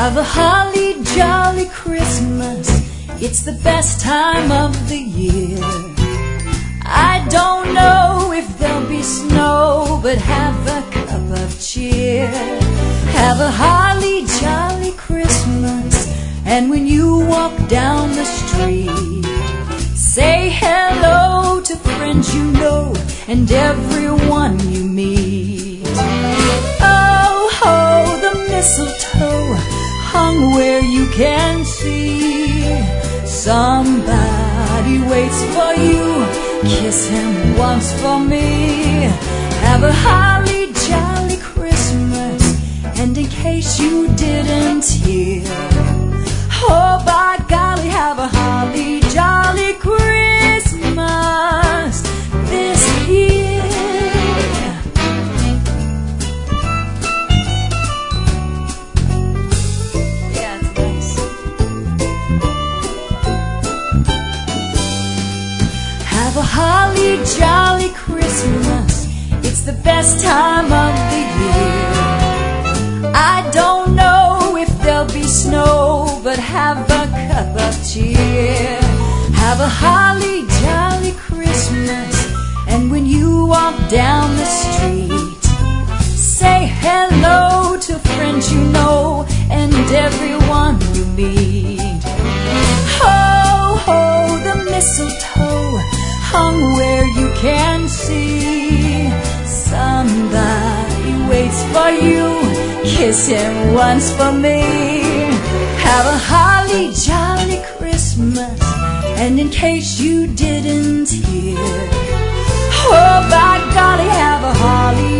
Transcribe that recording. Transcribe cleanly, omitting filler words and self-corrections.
Have a holly jolly Christmas, it's the best time of the year. I don't know if there'll be snow, but have a cup of cheer. Have a holly jolly Christmas, and when you walk down the street, say hello to friends you know and everyone you meet. Oh ho, the mistletoe hung where you can see. Somebody waits for you, kiss him once for me. Have a holly jolly Christmas, and in case you didn't hear, oh by golly, have a holly jolly Christmas this year. Yeah, it's nice. Have a holly jolly Christmas, it's the best time of the year. I don't know if there'll be snow, but have a cup of cheer. Have a holly jolly Christmas, and when you walk down the street, say hello to friends you know and everyone you meet. Ho ho, the mistletoe hung where you can see. Somebody waits for you, kiss him once for me. Have a holly jolly Christmas, and in case you didn't hear, oh by golly, have a holly